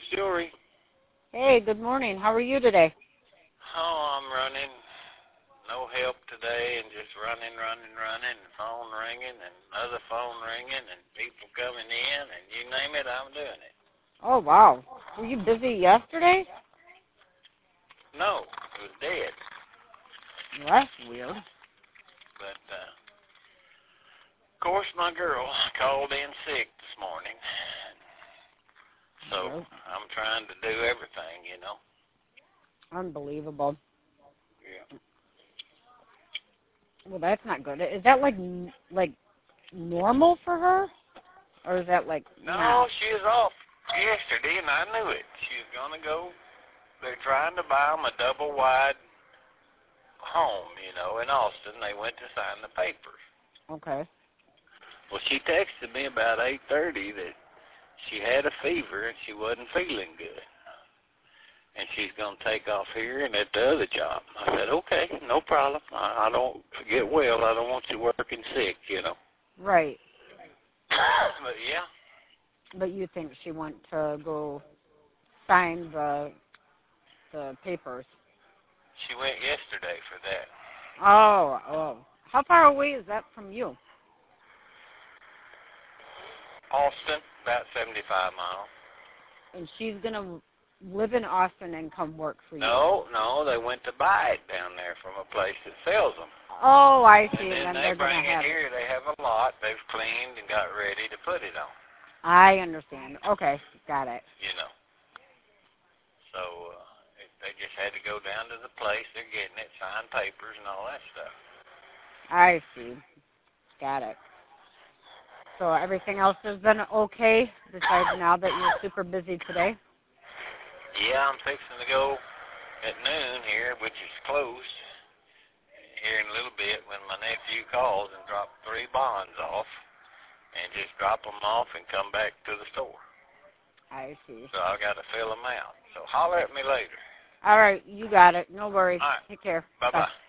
Jewelry. Hey, good morning. How are you today? Oh, I'm running. No help today, and just running, and phone ringing, and another phone ringing, and people coming in, and you name it, I'm doing it. Oh, wow. Were you busy yesterday? No, it was dead. Well, that's weird. But, of course, my girl called in sick this morning, so Yep. I'm trying to do everything, you know. Unbelievable. Yeah. Well, that's not good. Is that like normal for her, or is that like No, she was off yesterday, and I knew it. She was going to go. They're trying to buy them a double-wide home, you know, in Austin. They went to sign the papers. Okay. Well, she texted me about 8:30 that she had a fever and she wasn't feeling good. And she's going to take off here and at the other job. I said, okay, no problem. I don't get well. I don't want you working sick, you know. Right. But, yeah. But you think she went to go sign the papers? She went yesterday for that. Oh. How far away is that from you? Austin, about 75 miles. And she's going to live in Austin and come work for you? No, they went to buy it down there from a place that sells them. Oh, I see. And then they're they bring gonna have it here. They have a lot. They've cleaned and got ready to put it on. I understand. Okay, got it. You know. So they just had to go down to the place. They're getting it, sign papers and all that stuff. I see. Got it. So everything else has been okay besides now that you're super busy today? Yeah, I'm fixing to go at noon here, which is close, here in a little bit when my nephew calls and drop 3 bonds off and just drop them off and come back to the store. I see. So I got to fill them out. So holler at me later. All right, you got it. No worries. All right. Take care. Bye-bye. Bye.